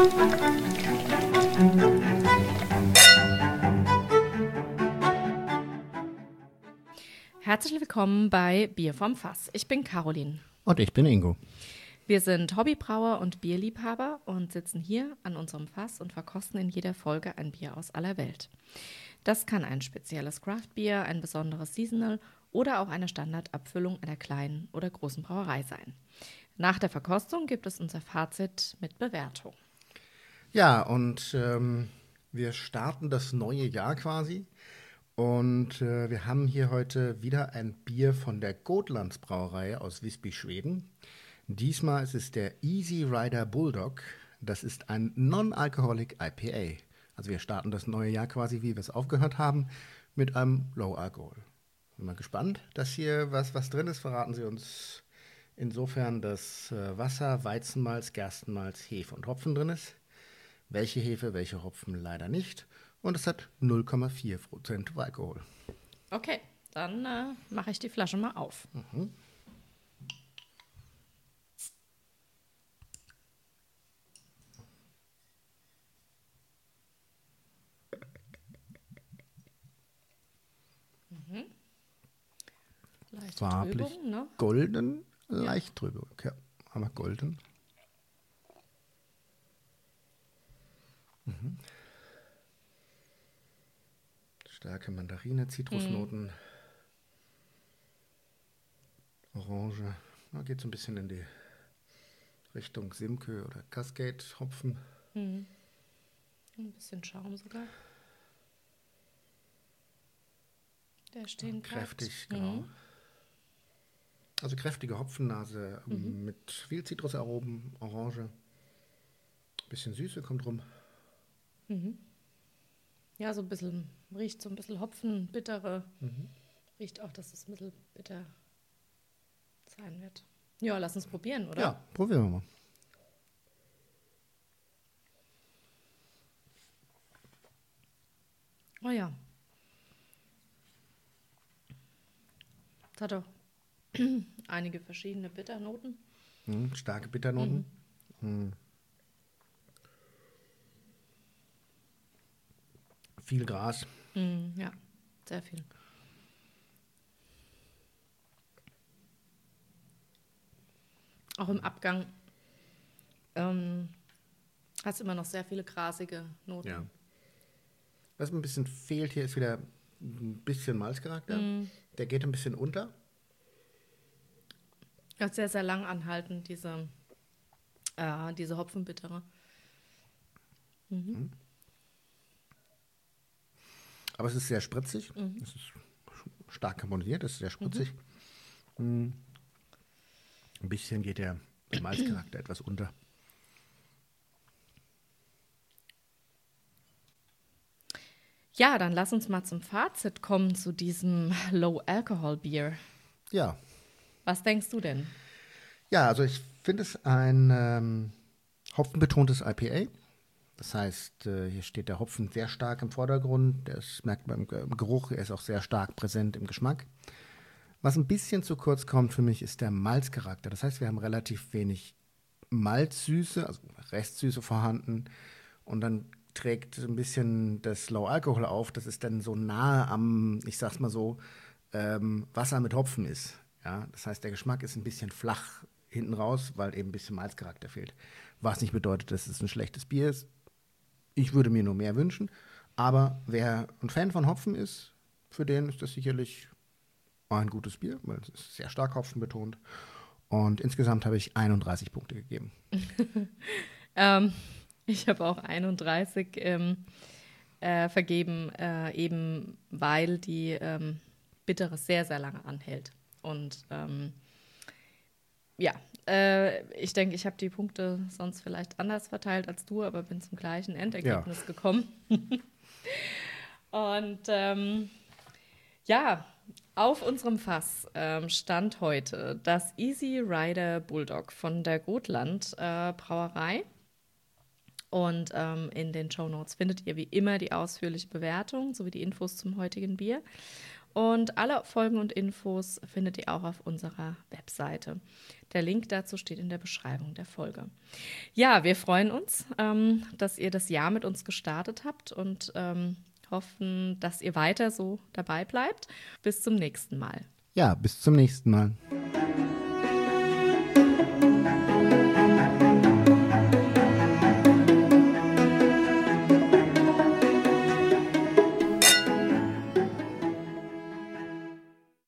Herzlich willkommen bei Bier vom Fass. Ich bin Caroline. Und ich bin Ingo. Wir sind Hobbybrauer und Bierliebhaber und sitzen hier an unserem Fass und verkosten in jeder Folge ein Bier aus aller Welt. Das kann ein spezielles Craftbier, ein besonderes Seasonal oder auch eine Standardabfüllung einer kleinen oder großen Brauerei sein. Nach der Verkostung gibt es unser Fazit mit Bewertung. Ja, und wir starten das neue Jahr quasi. Und wir haben hier heute wieder ein Bier von der Gotlands Brauerei aus Visby, Schweden. Diesmal ist es der Easy Rider Bulldog. Das ist ein Non-Alcoholic IPA. Also wir starten das neue Jahr quasi, wie wir es aufgehört haben, mit einem Low Alcohol. Bin mal gespannt, dass hier was drin ist. Verraten Sie uns insofern, dass Wasser, Weizenmalz, Gerstenmalz, Hefe und Hopfen drin ist. Welche Hefe, welche Hopfen leider nicht. Und es hat 0,4% Alkohol. Okay, dann mache ich die Flasche mal auf. Leichte Farblich Trübung, ne? golden, leicht Trübung. Ja, haben wir golden. Starke Mandarine, Zitrusnoten, Orange. Da geht so ein bisschen in die Richtung Simcoe oder Cascade-Hopfen. Ein bisschen Schaum sogar. Der stehen bleibt. Kräftig, genau. Also kräftige Hopfennase mit viel Zitrusaromen, Orange. Bisschen Süße kommt rum. Ja, so ein bisschen, riecht so ein bisschen Hopfen, bittere. Riecht auch, dass es ein bisschen bitter sein wird. Ja, lass uns probieren, oder? Ja, probieren wir mal. Oh ja. Es hat auch einige verschiedene Bitternoten. Starke Bitternoten. Viel Gras. Ja, sehr viel. Auch im Abgang hast du immer noch sehr viele grasige Noten. Ja. Was ein bisschen fehlt hier, ist wieder ein bisschen Malzcharakter. Der geht ein bisschen unter. Ja, sehr, sehr lang anhaltend, diese Hopfenbittere. Aber es ist sehr spritzig. Es ist stark karbonisiert, es ist sehr spritzig. Ein bisschen geht der Malzcharakter etwas unter. Ja, dann lass uns mal zum Fazit kommen zu diesem Low-Alcohol-Bier. Ja. Was denkst du denn? Ja, also ich finde es ein hopfenbetontes IPA. Das heißt, hier steht der Hopfen sehr stark im Vordergrund. Das merkt man im Geruch, er ist auch sehr stark präsent im Geschmack. Was ein bisschen zu kurz kommt für mich, ist der Malzcharakter. Das heißt, wir haben relativ wenig Malzsüße, also Restsüße vorhanden. Und dann trägt ein bisschen das Low Alcohol auf, dass es dann so nahe am, ich sag's mal so, Wasser mit Hopfen ist. Ja? Das heißt, der Geschmack ist ein bisschen flach hinten raus, weil eben ein bisschen Malzcharakter fehlt. Was nicht bedeutet, dass es ein schlechtes Bier ist. Ich würde mir nur mehr wünschen. Aber wer ein Fan von Hopfen ist, für den ist das sicherlich ein gutes Bier, weil es ist sehr stark hopfenbetont. Und insgesamt habe ich 31 Punkte gegeben. Ich habe auch 31 vergeben, eben weil die Bittere sehr, sehr lange anhält. Und ich denke, ich habe die Punkte sonst vielleicht anders verteilt als du, aber bin zum gleichen Endergebnis gekommen. Und auf unserem Fass stand heute das Easy Rider Bulldog von der Gotland Brauerei. Und in den Shownotes findet ihr wie immer die ausführliche Bewertung sowie die Infos zum heutigen Bier. Und alle Folgen und Infos findet ihr auch auf unserer Webseite. Der Link dazu steht in der Beschreibung der Folge. Ja, wir freuen uns, dass ihr das Jahr mit uns gestartet habt und hoffen, dass ihr weiter so dabei bleibt. Bis zum nächsten Mal. Ja, bis zum nächsten Mal.